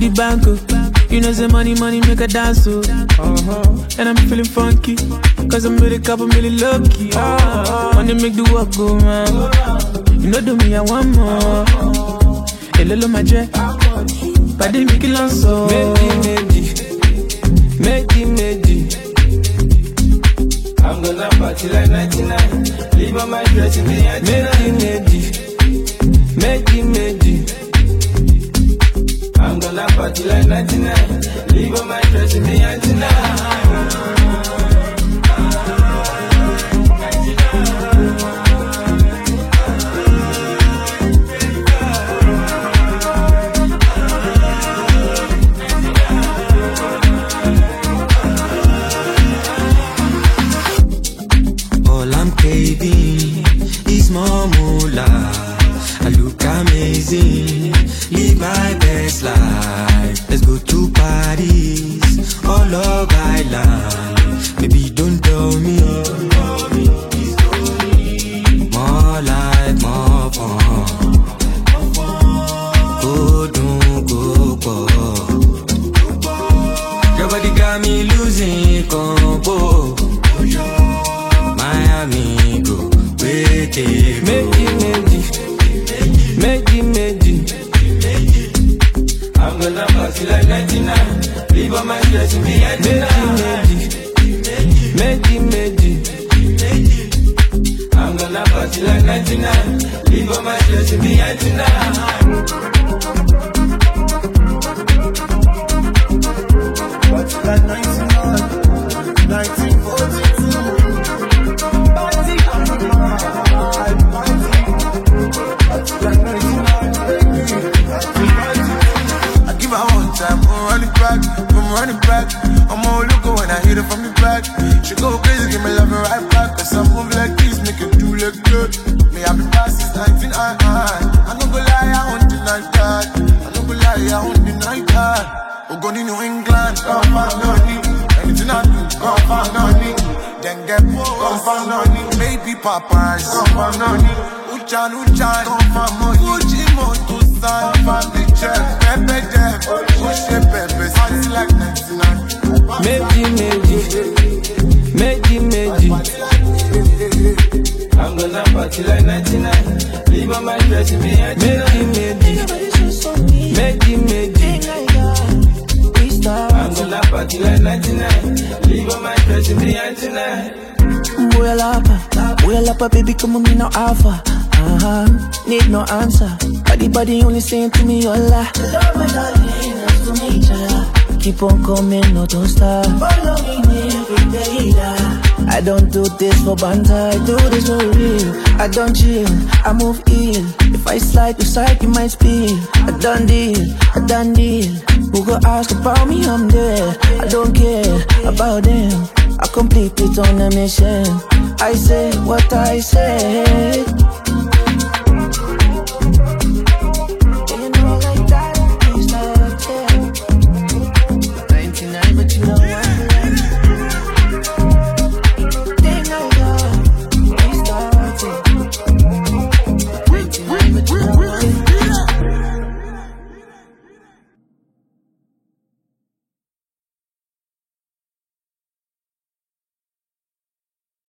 the bank, oh. You know the money make a dance, oh. And I'm feeling funky, cause I'm with a couple million lucky. Money make the work go, man. You know do me, I want more. Hello, my jet. Body make it long, so Medi. I'm gonna party like 99. Leave on my dress in the Medi. I'm gonna party like 99. Leave on my dress in the All I'm craving is more moolah. I look amazing, live my best life. Let's go to Paris or Love Island. Baby, don't tell me. More life, more fun. Go, don't go, go. Your body got me losing combo. Miami, go, wait, Medi. I'm gonna party like 99. Leave on my dress in the Medi. I'm gonna party like 99. Leave on my dress in the Party like 99, 1942. Party on the mind, party like 99, baby. I give her one time, I'm running back. I'm all looking when I hit her from the back. She go crazy, give me love right back. Cause I move like this, make it do look good. Me, I've been past since 1999. I don't go lie, I won't deny that. We're going to New England, come find honey. Anything I do, come find honey. Then get more, come find honey. Maybe Popeyes, come find honey. Uchan, come find money. Gucci Moto San, find the check. Pepe Jeff, push the pepe. Party like 99. Medi. I'm gonna party like 99. Leave on my dress in the Medi. I'm gonna party like 99. Leave on my dress in the 99. Boy, lapa, baby, come on, me no alpha. Need no answer. Body only saying to me, hola. Love my darling, nice to meet ya. Keep on coming, no don't stop. Follow me every day. I don't do this for banter, I do this for real. I don't chill, I move ill. If I slide to side, you might spill. I done deal. Who go ask about me, I'm there. I don't care about them. I complete it on a mission. I say what I say.